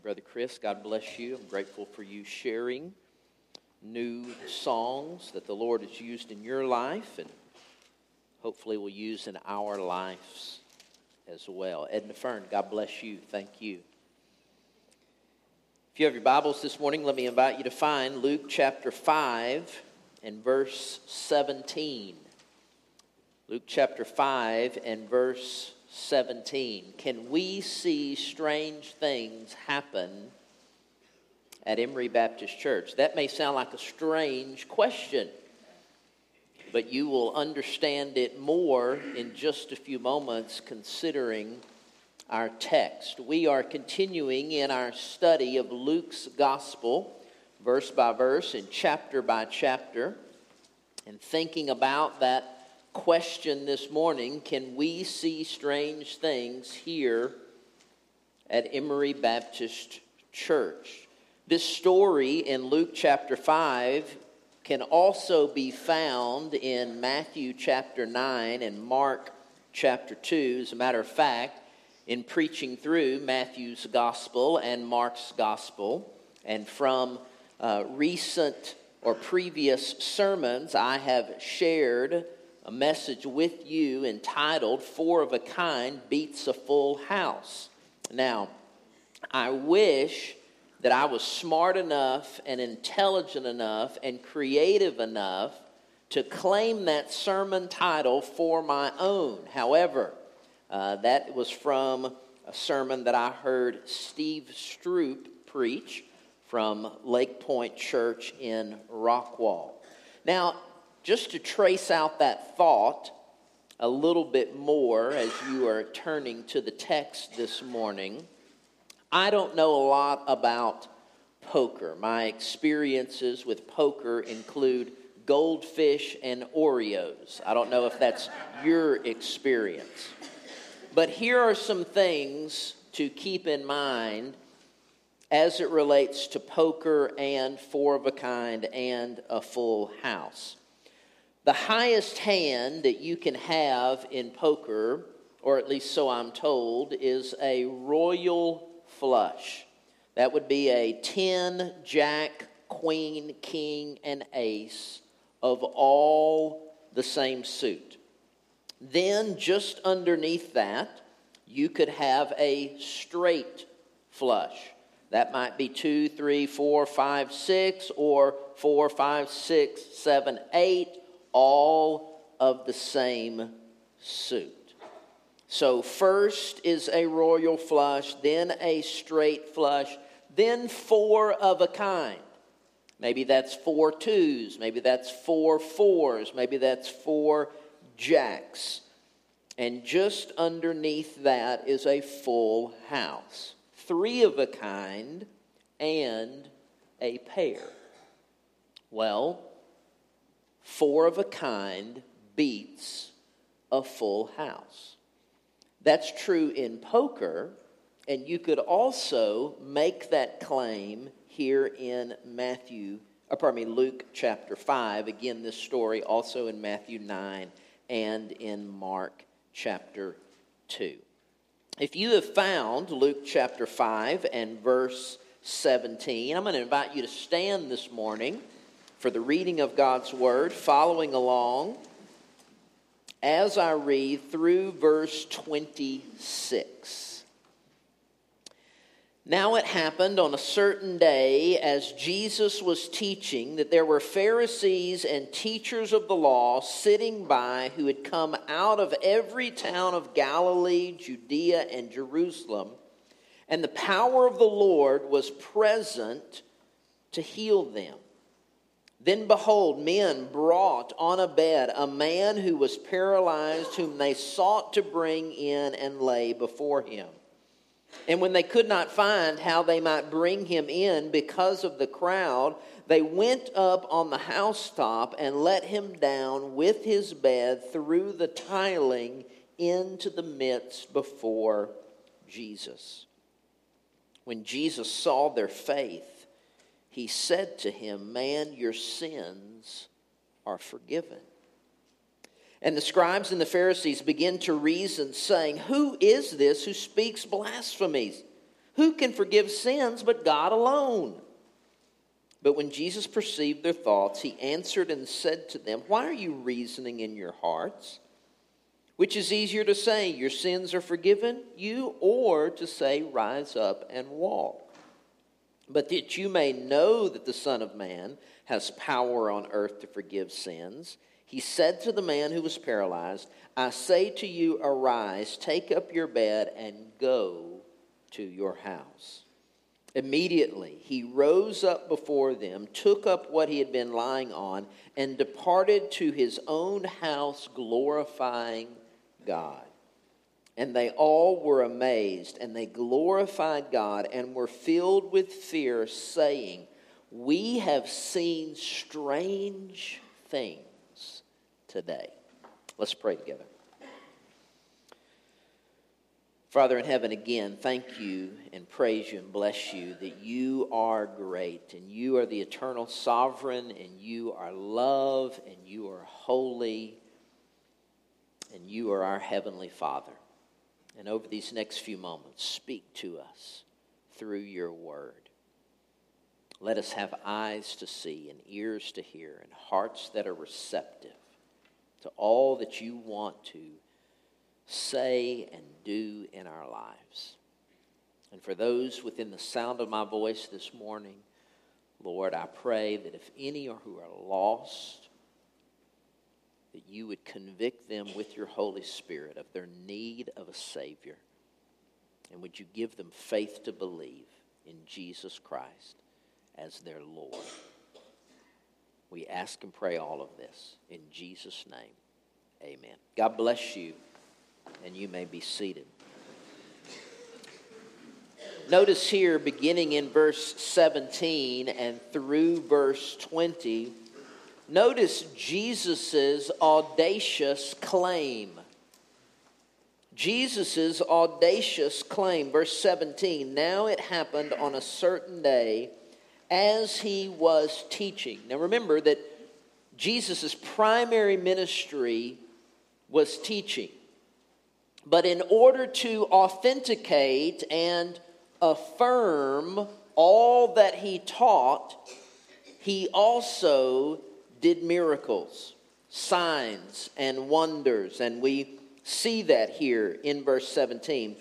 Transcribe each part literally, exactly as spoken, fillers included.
Brother Chris, God bless you. I'm grateful for you sharing new songs that the Lord has used in your life and hopefully will use in our lives as well. Edna Fern, God bless you. Thank you. If you have your Bibles this morning, let me invite you to find Luke chapter five and verse seventeen. Luke chapter five and verse seventeen. Can we see strange things happen at Emory Baptist Church? That may sound like a strange question, but you will understand it more in just a few moments considering our text. We are continuing in our study of Luke's gospel, verse by verse and chapter by chapter, and thinking about that question this morning: can we see strange things here at Emory Baptist Church? This story in Luke chapter five can also be found in Matthew chapter nine and Mark chapter two. As a matter of fact, in preaching through Matthew's gospel and Mark's gospel, and from uh, recent or previous sermons, I have shared a message with you entitled Four of a Kind Beats a Full House. Now, I wish that I was smart enough and intelligent enough and creative enough to claim that sermon title for my own. However, uh, that was from a sermon that I heard Steve Stroop preach from Lake Point Church in Rockwall. Now, just to trace out that thought a little bit more as you are turning to the text this morning, I don't know a lot about poker. My experiences with poker include goldfish and Oreos. I don't know if that's your experience. But here are some things to keep in mind as it relates to poker and four of a kind and a full house. The highest hand that you can have in poker, or at least so I'm told, is a royal flush. That would be a ten, jack, queen, king, and ace of all the same suit. Then just underneath that, you could have a straight flush. That might be two, three, four, five, six, or four, five, six, seven, eight, all of the same suit. So first is a royal flush, then a straight flush, then four of a kind. Maybe that's four twos, maybe that's four fours, maybe that's four jacks. And just underneath that is a full house. Three of a kind and a pair. Well, four of a kind beats a full house. That's true in poker, and you could also make that claim here in Matthew, or pardon me, Luke chapter five. Again, this story also in Matthew nine and in Mark chapter two. If you have found Luke chapter five and verse seventeen, I'm going to invite you to stand this morning for the reading of God's Word, following along as I read through verse twenty-six. Now it happened on a certain day, as Jesus was teaching, that there were Pharisees and teachers of the law sitting by, who had come out of every town of Galilee, Judea, and Jerusalem. And the power of the Lord was present to heal them. Then behold, men brought on a bed a man who was paralyzed, whom they sought to bring in and lay before him. And when they could not find how they might bring him in because of the crowd, they went up on the housetop and let him down with his bed through the tiling into the midst before Jesus. When Jesus saw their faith, he said to him, "Man, your sins are forgiven." And the scribes and the Pharisees began to reason, saying, "Who is this who speaks blasphemies? Who can forgive sins but God alone?" But when Jesus perceived their thoughts, he answered and said to them, "Why are you reasoning in your hearts? Which is easier to say, 'Your sins are forgiven you,' or to say, 'Rise up and walk'? But that you may know that the Son of Man has power on earth to forgive sins," he said to the man who was paralyzed, "I say to you, arise, take up your bed, and go to your house." Immediately he rose up before them, took up what he had been lying on, and departed to his own house, glorifying God. And they all were amazed, and they glorified God and were filled with fear, saying, "We have seen strange things today." Let's pray together. Father in heaven, again, thank you and praise you and bless you that you are great, and you are the eternal sovereign, and you are love, and you are holy, and you are our heavenly Father. And over these next few moments, speak to us through your word. Let us have eyes to see and ears to hear and hearts that are receptive to all that you want to say and do in our lives. And for those within the sound of my voice this morning, Lord, I pray that if any are who are lost, that you would convict them with your Holy Spirit of their need of a Savior. And would you give them faith to believe in Jesus Christ as their Lord. We ask and pray all of this in Jesus' name. Amen. God bless you. And you may be seated. Notice here, beginning in verse seventeen and through verse twenty, notice Jesus' audacious claim. Jesus' audacious claim. Verse seventeen, "Now it happened on a certain day as he was teaching." Now remember that Jesus' primary ministry was teaching. But in order to authenticate and affirm all that he taught, he also did miracles, signs, and wonders. And we see that here in verse seventeen.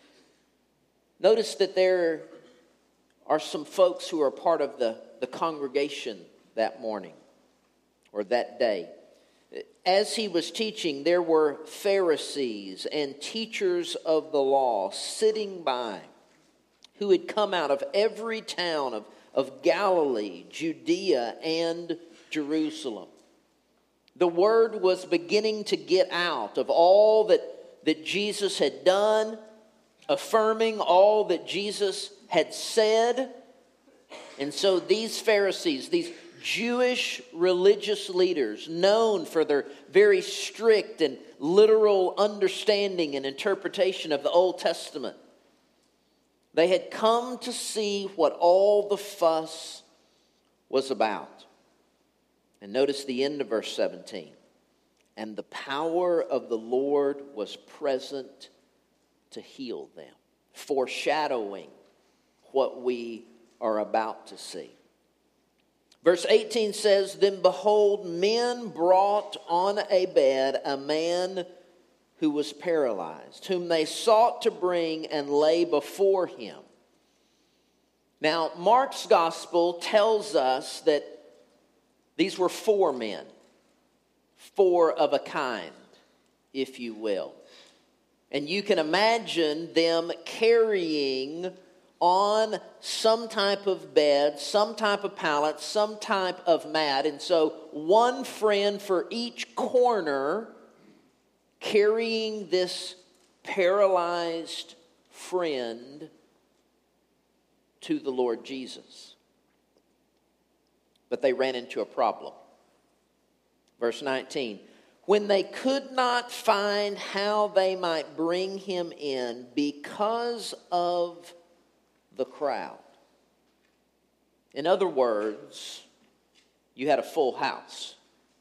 Notice that there are some folks who are part of the, the congregation that morning or that day. As he was teaching, there were Pharisees and teachers of the law sitting by who had come out of every town of, of Galilee, Judea, and Jerusalem. The word was beginning to get out of all that, that Jesus had done, affirming all that Jesus had said. And so these Pharisees, these Jewish religious leaders, known for their very strict and literal understanding and interpretation of the Old Testament, they had come to see what all the fuss was about. And notice the end of verse seventeen. "And the power of the Lord was present to heal them," foreshadowing what we are about to see. Verse eighteen says, "Then behold, men brought on a bed a man who was paralyzed, whom they sought to bring and lay before him." Now, Mark's gospel tells us that these were four men, four of a kind, if you will. And you can imagine them carrying on some type of bed, some type of pallet, some type of mat. And so one friend for each corner carrying this paralyzed friend to the Lord Jesus. But they ran into a problem. Verse nineteen, "When they could not find how they might bring him in because of the crowd." In other words, you had a full house.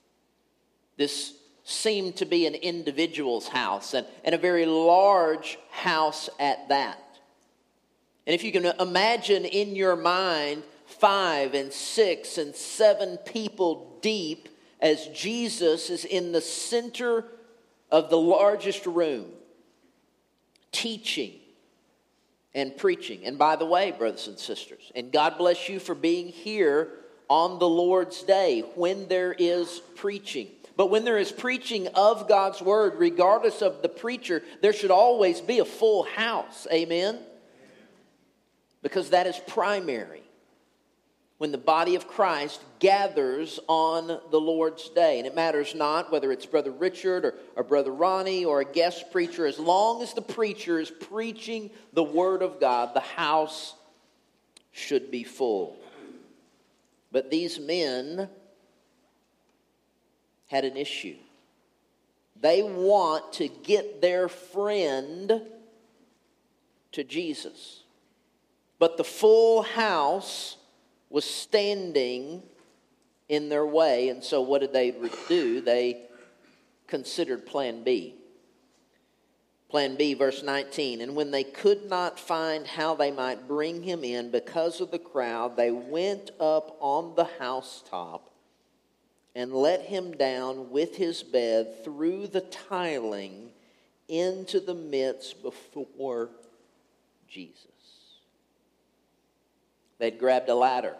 This seemed to be an individual's house, and, and a very large house at that. And if you can imagine in your mind five and six and seven people deep as Jesus is in the center of the largest room, teaching and preaching. And by the way, brothers and sisters, and God bless you for being here on the Lord's Day when there is preaching. But when there is preaching of God's word, regardless of the preacher, there should always be a full house. Amen? Because that is primary when the body of Christ gathers on the Lord's Day. And it matters not whether it's Brother Richard or, or Brother Ronnie or a guest preacher. As long as the preacher is preaching the word of God, the house should be full. But these men had an issue. They want to get their friend to Jesus. But the full house was standing in their way. And so what did they do? They considered plan B. Plan B, verse nineteen. And when they could not find how they might bring him in because of the crowd, they went up on the housetop and let him down with his bed through the tiling into the midst before Jesus. They'd grabbed a ladder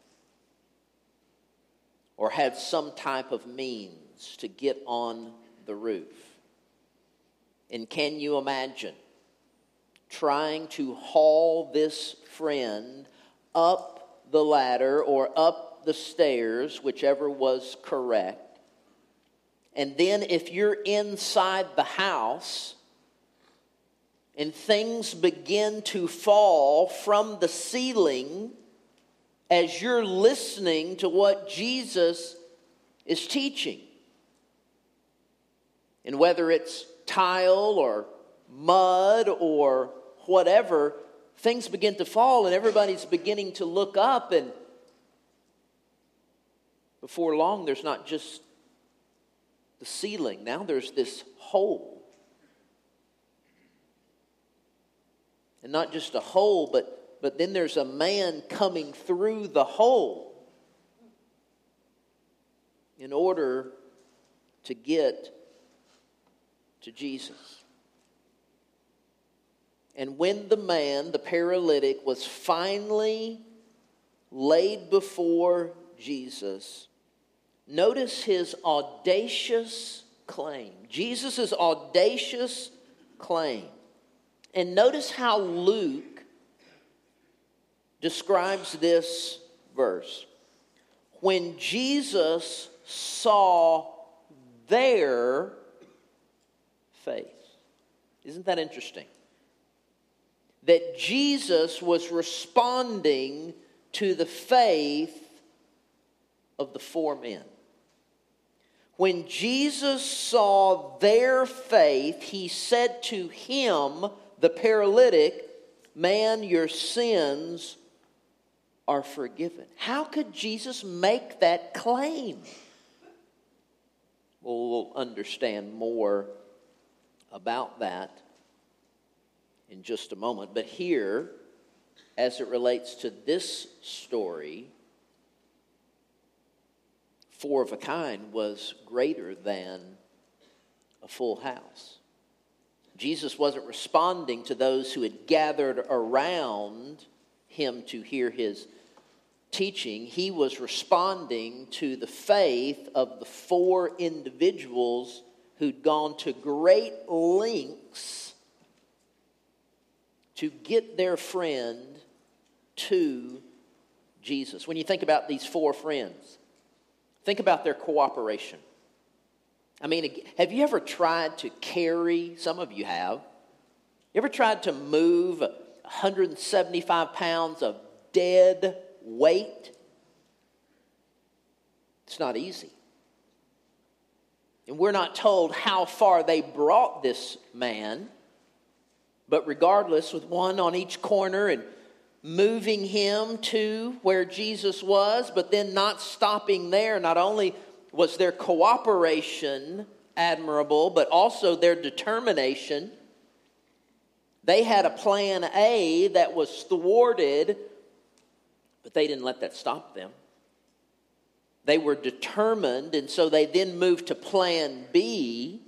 or had some type of means to get on the roof. And can you imagine trying to haul this friend up the ladder or up the stairs, whichever was correct? And then if you're inside the house and things begin to fall from the ceiling as you're listening to what Jesus is teaching. And whether it's tile or mud or whatever, things begin to fall and everybody's beginning to look up, and before long there's not just the ceiling. Now there's this hole. And not just a hole, but, but then there's a man coming through the hole in order to get to Jesus. And when the man, the paralytic, was finally laid before Jesus, notice his audacious claim. Jesus' audacious claim. And notice how Luke describes this verse. When Jesus saw their faith. Isn't that interesting? That Jesus was responding to the faith of the four men. When Jesus saw their faith, he said to him, the paralytic, man, your sins are forgiven. How could Jesus make that claim? Well, we'll understand more about that in just a moment. But here, as it relates to this story, four of a kind was greater than a full house. Jesus wasn't responding to those who had gathered around him to hear his teaching. He was responding to the faith of the four individuals who'd gone to great lengths to get their friend to Jesus. When you think about these four friends, think about their cooperation. I mean, have you ever tried to carry, some of you have, you ever tried to move one hundred seventy-five pounds of dead weight? It's not easy. And we're not told how far they brought this man, but regardless, with one on each corner and moving him to where Jesus was, but then not stopping there. Not only was their cooperation admirable, but also their determination They had a plan A that was thwarted, but they didn't let that stop them. They were determined, and so they then moved to plan B,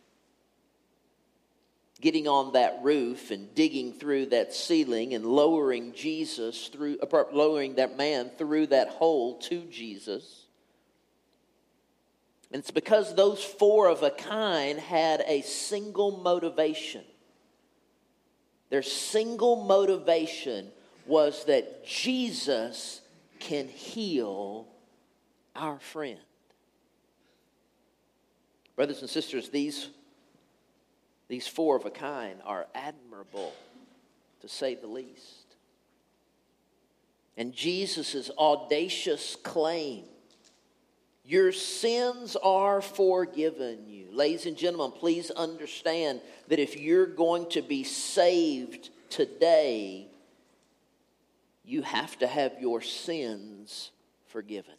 getting on that roof and digging through that ceiling and lowering Jesus through, lowering that man through that hole to Jesus. And it's because those four of a kind had a single motivation. Their single motivation was that Jesus can heal our friend. Brothers and sisters, these, these four of a kind are admirable, to say the least. And Jesus' audacious claim, your sins are forgiven you. Ladies and gentlemen, please understand that if you're going to be saved today, you have to have your sins forgiven.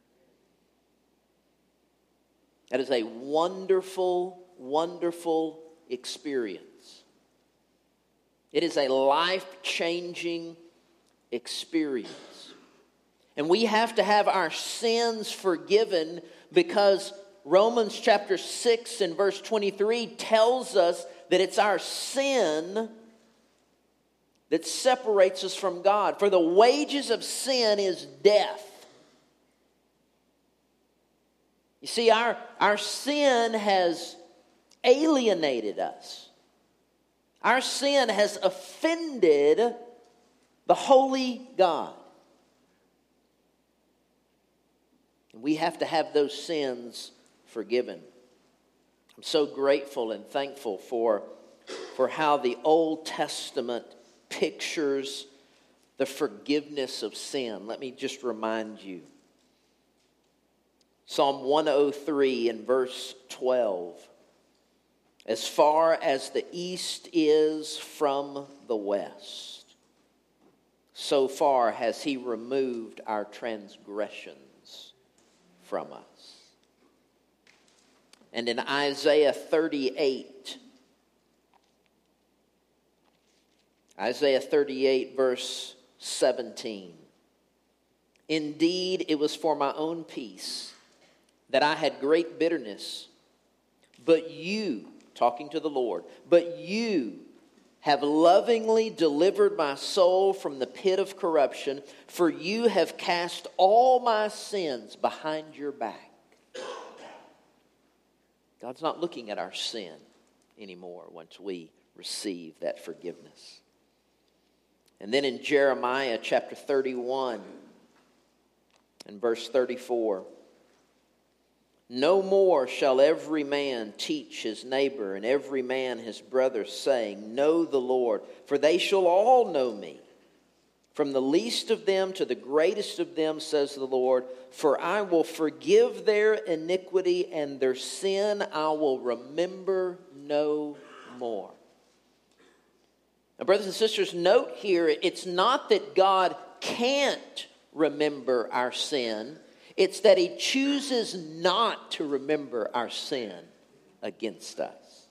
That is a wonderful, wonderful experience. It is a life-changing experience. And we have to have our sins forgiven because Romans chapter six and verse twenty-three tells us that it's our sin that separates us from God. For the wages of sin is death. You see, our, our sin has alienated us. Our sin has offended the holy God. And we have to have those sins forgiven. I'm so grateful and thankful for, for how the Old Testament pictures the forgiveness of sin. Let me just remind you. Psalm one oh three and verse twelve. As far as the east is from the west, so far has he removed our transgressions from us. And in Isaiah thirty-eight, Isaiah thirty-eight verse seventeen. Indeed, it was for my own peace that I had great bitterness, but you, talking to the Lord, but you have lovingly delivered my soul from the pit of corruption, for you have cast all my sins behind your back. God's not looking at our sin anymore once we receive that forgiveness. And then in Jeremiah chapter thirty-one and verse thirty-four, no more shall every man teach his neighbor and every man his brother, saying, know the Lord, for they shall all know me. From the least of them to the greatest of them, says the Lord, for I will forgive their iniquity and their sin I will remember no more. Now, brothers and sisters, note here, it's not that God can't remember our sin. It's that he chooses not to remember our sin against us.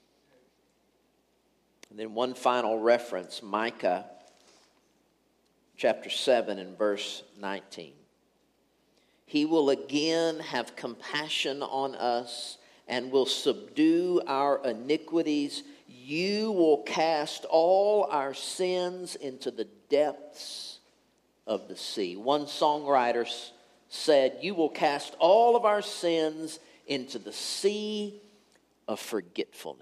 And then one final reference, Micah chapter seven and verse nineteen. He will again have compassion on us and will subdue our iniquities. You will cast all our sins into the depths of the sea. One songwriter said, you will cast all of our sins into the sea of forgetfulness.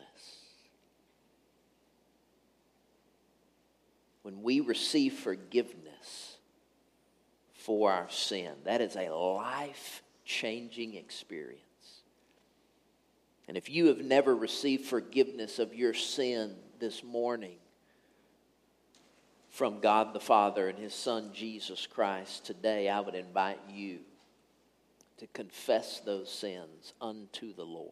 When we receive forgiveness for our sin, that is a life-changing experience. And if you have never received forgiveness of your sin this morning from God the Father and his Son Jesus Christ, today I would invite you to confess those sins unto the Lord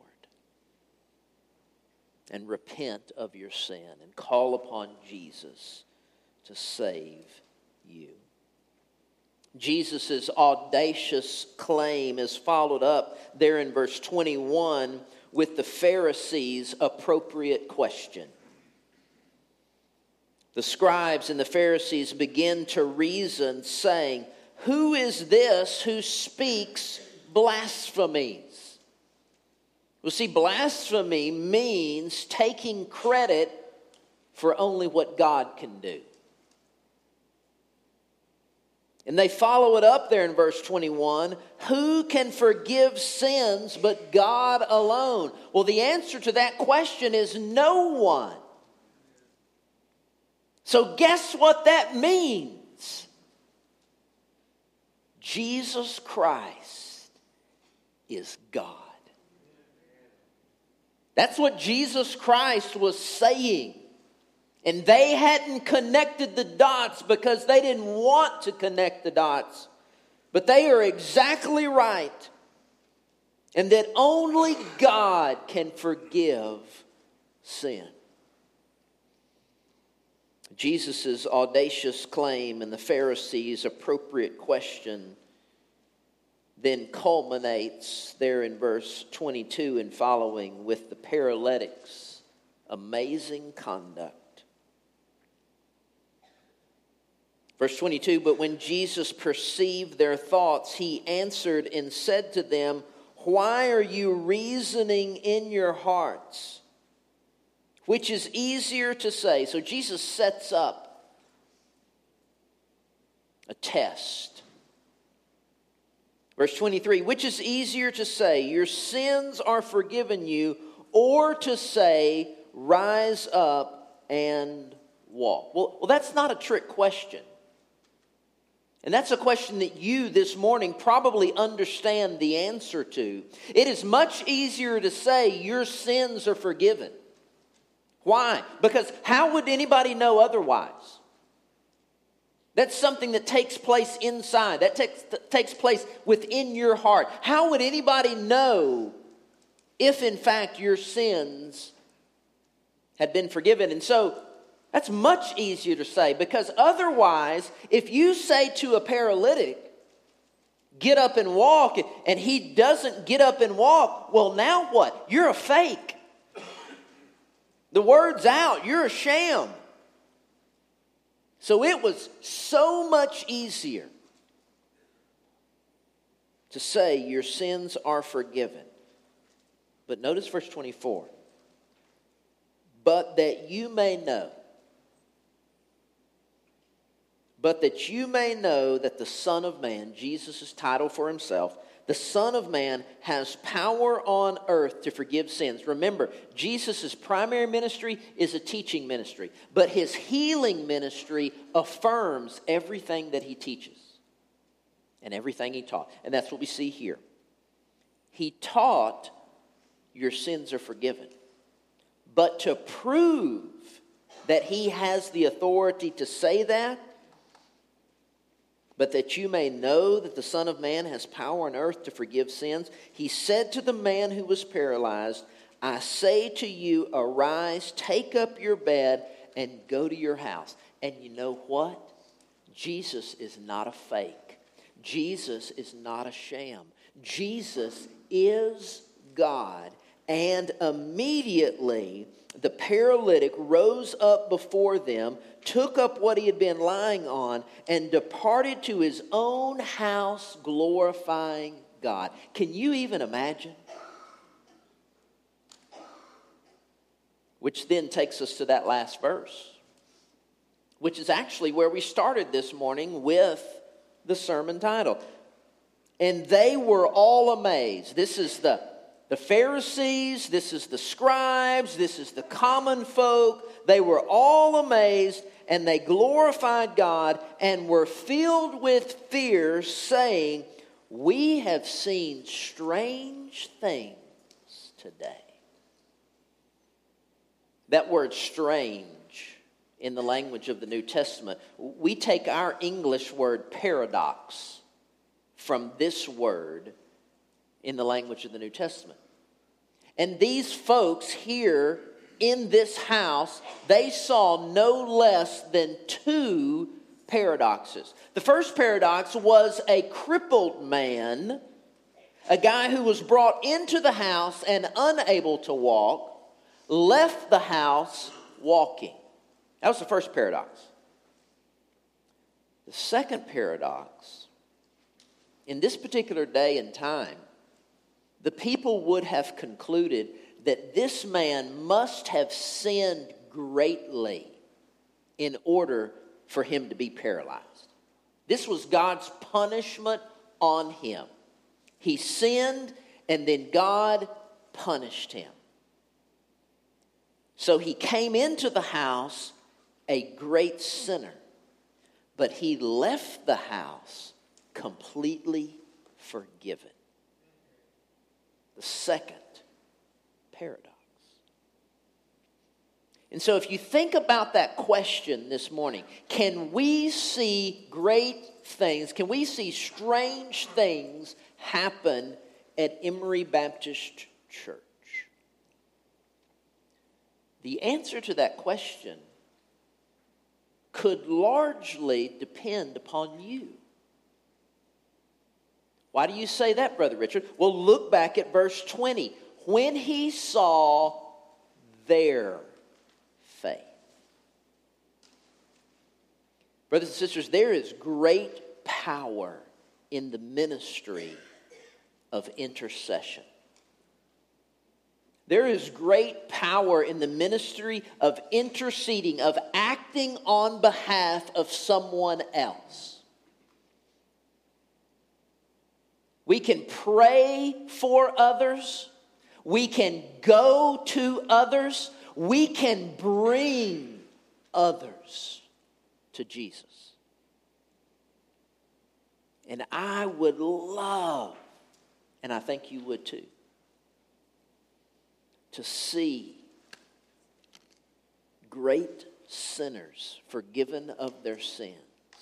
and repent of your sin and call upon Jesus to save you. Jesus' audacious claim is followed up there in verse twenty-one with the Pharisees' appropriate question. The scribes and the Pharisees begin to reason, saying, "Who is this who speaks blasphemies?" Well, see, blasphemy means taking credit for only what God can do. And they follow it up there in verse twenty-one. Who can forgive sins but God alone? Well, the answer to that question is no one. So guess what that means? Jesus Christ is God. That's what Jesus Christ was saying. And they hadn't connected the dots because they didn't want to connect the dots. But they are exactly right. And that only God can forgive sin. Jesus' audacious claim and the Pharisees' appropriate question then culminates there in verse twenty-two and following with the paralytic's amazing conduct. Verse twenty-two, but when Jesus perceived their thoughts, he answered and said to them, "Why are you reasoning in your hearts? Which is easier to say?" So Jesus sets up a test. Verse twenty-three, which is easier to say, "Your sins are forgiven you," or to say, "Rise up and walk"? Well, well, that's not a trick question. And that's a question that you this morning probably understand the answer to. It is much easier to say your sins are forgiven. Why? Because how would anybody know otherwise? That's something that takes place inside. That takes, that takes place within your heart. How would anybody know if in fact your sins had been forgiven? And so that's much easier to say, because otherwise, if you say to a paralytic, "Get up and walk," and he doesn't get up and walk, well, now what? You're a fake. The word's out. You're a sham. So it was so much easier to say your sins are forgiven. But notice verse twenty-four. But that you may know. But that you may know that the Son of Man, Jesus' title for himself, the Son of Man has power on earth to forgive sins. Remember, Jesus' primary ministry is a teaching ministry, but his healing ministry affirms everything that he teaches and everything he taught. And that's what we see here. He taught your sins are forgiven. But to prove that he has the authority to say that, but that you may know that the Son of Man has power on earth to forgive sins, he said to the man who was paralyzed, "I say to you, arise, take up your bed, and go to your house." And you know what? Jesus is not a fake. Jesus is not a sham. Jesus is God. And immediately the paralytic rose up before them, took up what he had been lying on, and departed to his own house glorifying God. Can you even imagine? Which then takes us to that last verse, which is actually where we started this morning with the sermon title. And they were all amazed. This is the The Pharisees, this is the scribes, this is the common folk. They were all amazed, and they glorified God and were filled with fear, saying, "We have seen strange things today." That word strange in the language of the New Testament, we take our English word paradox from this word in the language of the New Testament. And these folks here in this house, they saw no less than two paradoxes. The first paradox was a crippled man, a guy who was brought into the house and unable to walk, left the house walking. That was the first paradox. The second paradox, in this particular day and time, the people would have concluded that this man must have sinned greatly in order for him to be paralyzed. This was God's punishment on him. He sinned, and then God punished him. So he came into the house a great sinner, but he left the house completely forgiven. The second paradox. And so if you think about that question this morning, can we see great things, can we see strange things happen at Emory Baptist Church? The answer to that question could largely depend upon you. Why do you say that, Brother Richard? Well, look back at verse twenty. When he saw their faith. Brothers and sisters, there is great power in the ministry of intercession. There is great power in the ministry of interceding, of acting on behalf of someone else. We can pray for others. We can go to others. We can bring others to Jesus. And I would love, and I think you would too, to see great sinners forgiven of their sins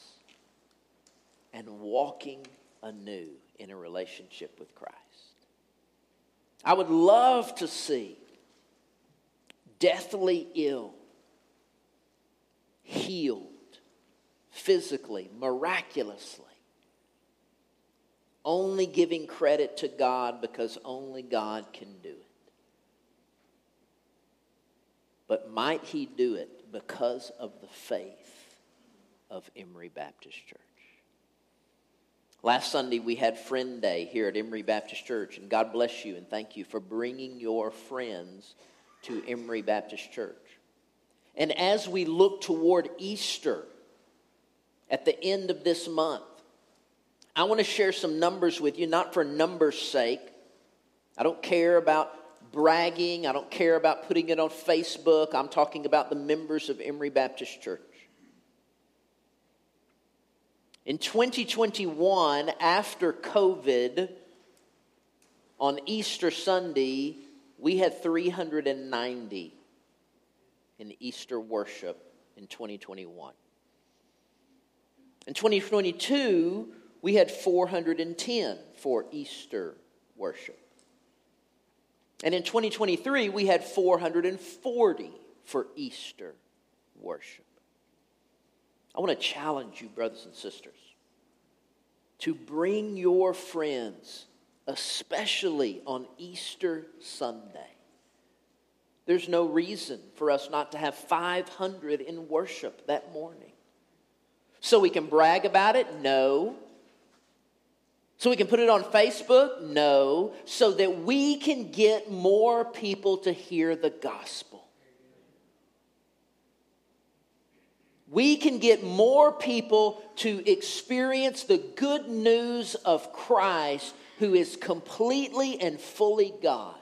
and walking anew in a relationship with Christ. I would love to see deathly ill, healed, physically, miraculously, only giving credit to God because only God can do it. But might He do it because of the faith of Emory Baptist Church? Last Sunday we had Friend Day here at Emory Baptist Church, and God bless you and thank you for bringing your friends to Emory Baptist Church. And as we look toward Easter at the end of this month, I want to share some numbers with you, not for numbers' sake. I don't care about bragging. I don't care about putting it on Facebook. I'm talking about the members of Emory Baptist Church. In twenty twenty-one, after COVID, on Easter Sunday, we had three hundred ninety in Easter worship in twenty twenty-one. In twenty twenty-two, we had four hundred ten for Easter worship. And in twenty twenty-three, we had four hundred forty for Easter worship. I want to challenge you, brothers and sisters, to bring your friends, especially on Easter Sunday. There's no reason for us not to have five hundred in worship that morning. So we can brag about it? No. So we can put it on Facebook? No. So that we can get more people to hear the gospel. We can get more people to experience the good news of Christ, who is completely and fully God,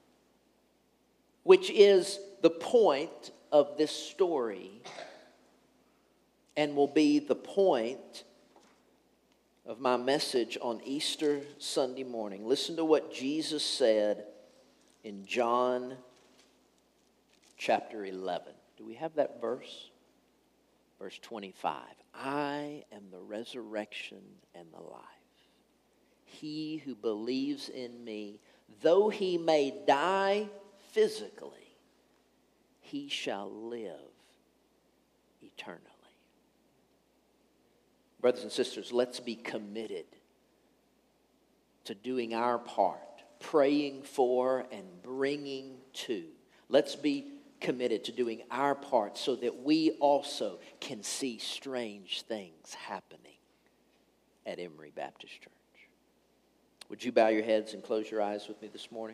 which is the point of this story and will be the point of my message on Easter Sunday morning. Listen to what Jesus said in John chapter eleven. Do we have that verse? Verse twenty-five. I am the resurrection and the life. He who believes in me, though he may die physically, he shall live eternally. Brothers and sisters, let's be committed to doing our part, praying for and bringing to. Let's be committed to doing our part so that we also can see strange things happening at Emory Baptist Church. Would you bow your heads and close your eyes with me this morning?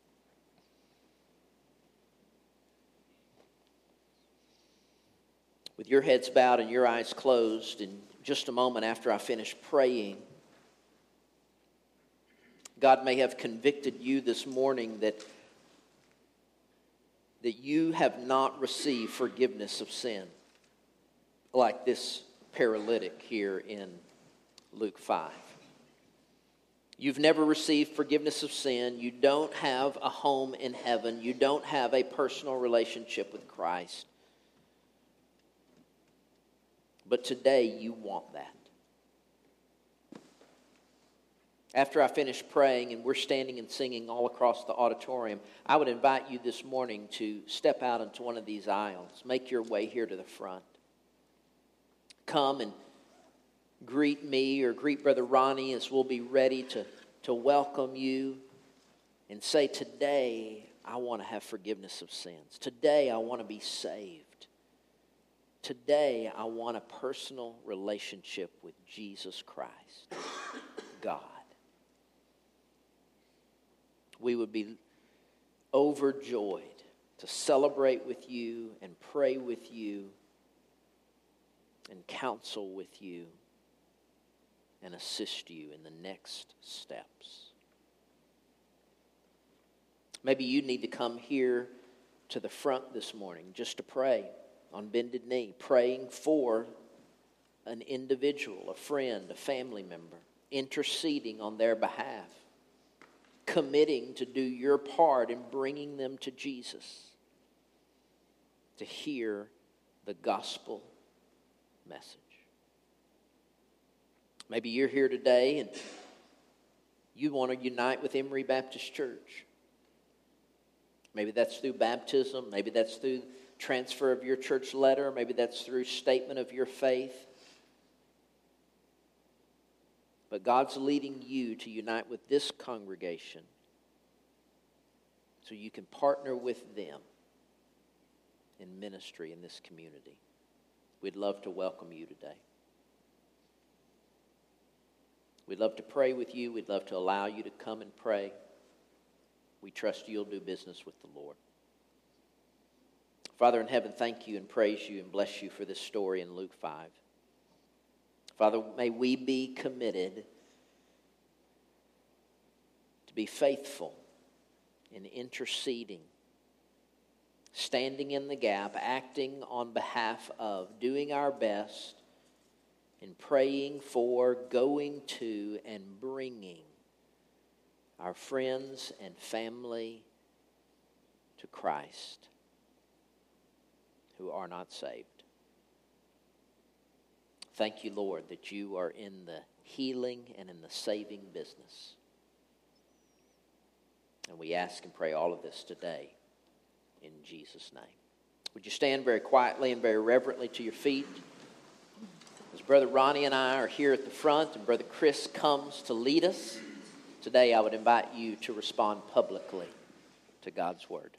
With your heads bowed and your eyes closed, in just a moment after I finish praying, God may have convicted you this morning that, that you have not received forgiveness of sin, like this paralytic here in Luke five. You've never received forgiveness of sin. You don't have a home in heaven. You don't have a personal relationship with Christ. But today you want that. After I finish praying and we're standing and singing all across the auditorium, I would invite you this morning to step out into one of these aisles. Make your way here to the front. Come and greet me or greet Brother Ronnie as we'll be ready to, to welcome you and say, today I want to have forgiveness of sins. Today I want to be saved. Today I want a personal relationship with Jesus Christ, God. We would be overjoyed to celebrate with you and pray with you and counsel with you and assist you in the next steps. Maybe you need to come here to the front this morning just to pray on bended knee, praying for an individual, a friend, a family member, interceding on their behalf, committing to do your part in bringing them to Jesus, to hear the gospel message. Maybe you're here today and you want to unite with Emory Baptist Church. Maybe that's through baptism. Maybe that's through transfer of your church letter. Maybe that's through statement of your faith. But God's leading you to unite with this congregation so you can partner with them in ministry in this community. We'd love to welcome you today. We'd love to pray with you. We'd love to allow you to come and pray. We trust you'll do business with the Lord. Father in heaven, thank you and praise you and bless you for this story in Luke five. Father, may we be committed to be faithful in interceding, standing in the gap, acting on behalf of, doing our best in praying for, going to, and bringing our friends and family to Christ who are not saved. Thank you, Lord, that you are in the healing and in the saving business. And we ask and pray all of this today in Jesus' name. Would you stand very quietly and very reverently to your feet? As Brother Ronnie and I are here at the front and Brother Chris comes to lead us, today I would invite you to respond publicly to God's word.